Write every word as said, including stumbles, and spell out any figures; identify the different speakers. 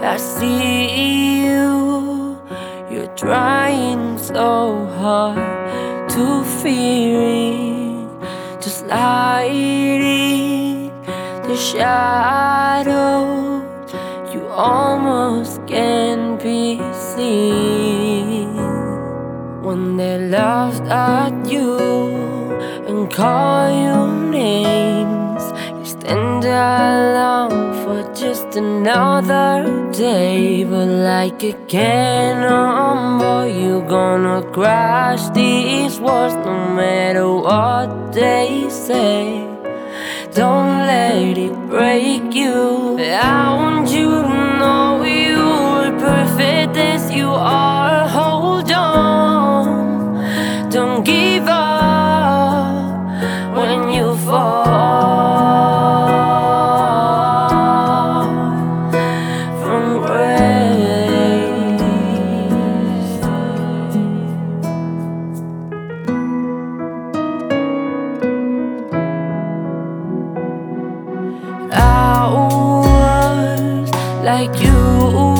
Speaker 1: I see you, you're trying so hard to fear it, to slide in the shadows. You almost can't be seen when they laughed at you and call you names. You stand alone for just another day, but like a cannonball, you gonna crush these walls no matter what they say. Don't let it break you. I want you to know you are perfect as you are. Hold on, don't give up when you fall from grace. I was like you.